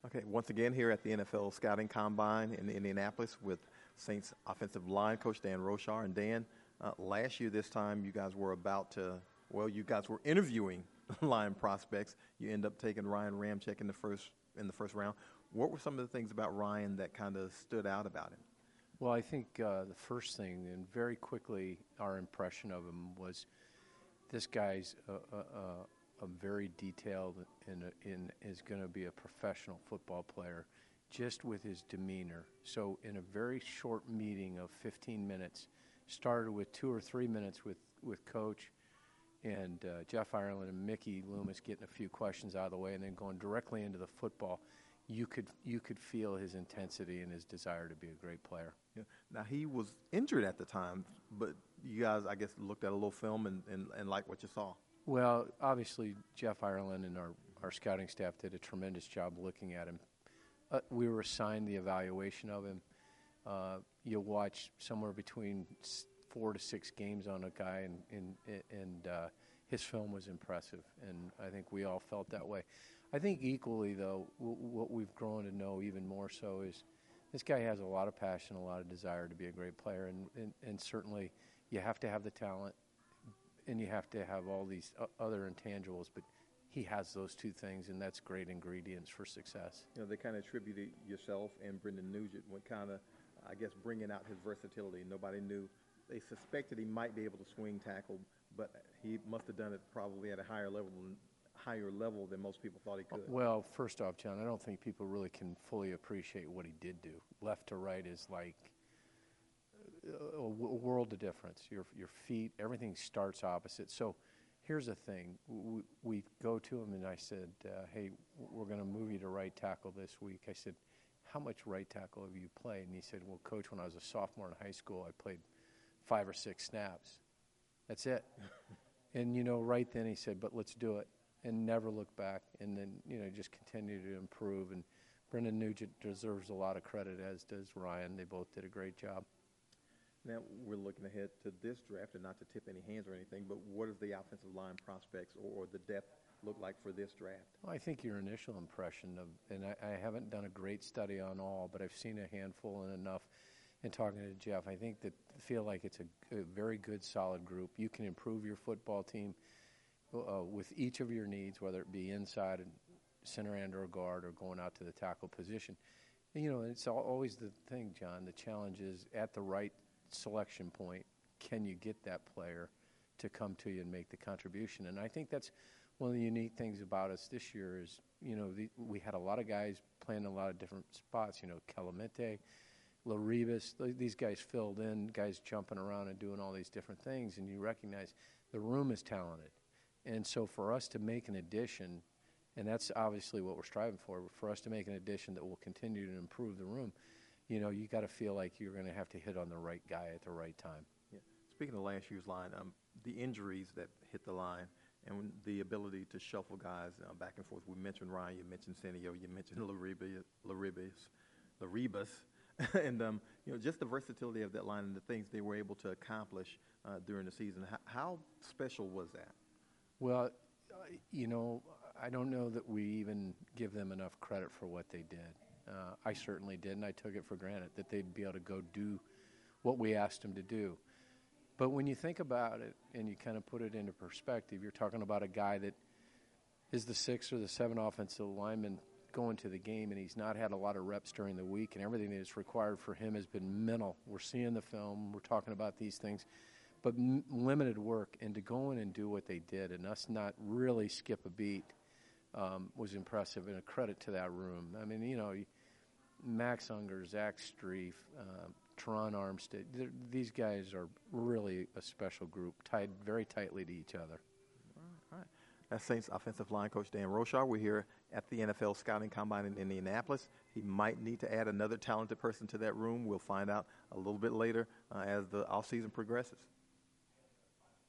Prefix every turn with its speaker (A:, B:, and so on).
A: Okay, once again here at the NFL Scouting Combine in Indianapolis with Saints offensive line coach Dan Rochar. And Dan, last year this time you guys were you guys were interviewing line prospects. You end up taking Ryan Ramczyk in the first round. What were some of the things about Ryan that kind of stood out about him?
B: Well, I think the first thing, and very quickly our impression of him was this guy's a very detailed and is going to be a professional football player just with his demeanor. So in a very short meeting of 15 minutes, started with 2 or 3 minutes with Coach and Jeff Ireland and Mickey Loomis getting a few questions out of the way and then going directly into the football. You could feel his intensity and his desire to be a great player.
A: Yeah. Now, he was injured at the time, but you guys, I guess, looked at a little film and liked what you saw.
B: Well, obviously, Jeff Ireland and our scouting staff did a tremendous job looking at him. We were assigned the evaluation of him. You'll watch somewhere between 4 to 6 games on a guy, and his film was impressive, and I think we all felt that way. I think equally, though, what we've grown to know even more so is this guy has a lot of passion, a lot of desire to be a great player, and certainly you have to have the talent, and you have to have all these other intangibles, but he has those two things, and that's great ingredients for success.
A: You know, they kind of attributed yourself and Brendan Nugent with kind of, I guess, bringing out his versatility. Nobody knew. They suspected he might be able to swing tackle, but he must have done it probably at a higher level than most people thought he could.
B: Well, first off, John, I don't think people really can fully appreciate what he did do. Left to right is like a world of difference. Your feet, everything starts opposite. So here's the thing. We go to him, and I said, hey, we're going to move you to right tackle this week. I said, how much right tackle have you played? And he said, well, Coach, when I was a sophomore in high school, I played 5 or 6 snaps. That's it. And, right then he said, but let's do it, and never look back, and then, just continue to improve. And Brendan Nugent deserves a lot of credit, as does Ryan. They both did a great job.
A: Now, we're looking ahead to this draft, and not to tip any hands or anything, but what does the offensive line prospects or the depth look like for this draft?
B: Well, I think your initial impression of, and I haven't done a great study on all, but I've seen a handful and enough. And talking to Jeff, I think that feel like it's a very good, solid group. You can improve your football team with each of your needs, whether it be inside, center and or guard, or going out to the tackle position. And, it's always the thing, John. The challenge is at the right selection point, can you get that player to come to you and make the contribution? And I think that's one of the unique things about us this year is, we had a lot of guys playing in a lot of different spots. Calamente, Laribas, these guys filled in, guys jumping around and doing all these different things, and you recognize the room is talented. And so for us to make an addition, and that's obviously what we're striving for us to make an addition that will continue to improve the room, you got to feel like you're going to have to hit on the right guy at the right time.
A: Yeah. Speaking of last year's line, the injuries that hit the line and the ability to shuffle guys back and forth. We mentioned Ryan, you mentioned Senio, you mentioned Laribas. And, just the versatility of that line and the things they were able to accomplish during the season. How special was that?
B: Well, I don't know that we even give them enough credit for what they did. I certainly did, and I took it for granted that they'd be able to go do what we asked them to do. But when you think about it and you kind of put it into perspective, you're talking about a guy that is the 6th or the 7th offensive lineman going to the game, and he's not had a lot of reps during the week, and everything that's required for him has been mental. We're seeing the film. We're talking about these things. But limited work, and to go in and do what they did and us not really skip a beat was impressive, and a credit to that room. I mean, Max Unger, Zach Streif, Teron Armstead, these guys are really a special group, tied very tightly to each other.
A: All right. That's Saints offensive line coach Dan Rochar. We're here at the NFL Scouting Combine in Indianapolis. He might need to add another talented person to that room. We'll find out a little bit later as the offseason progresses.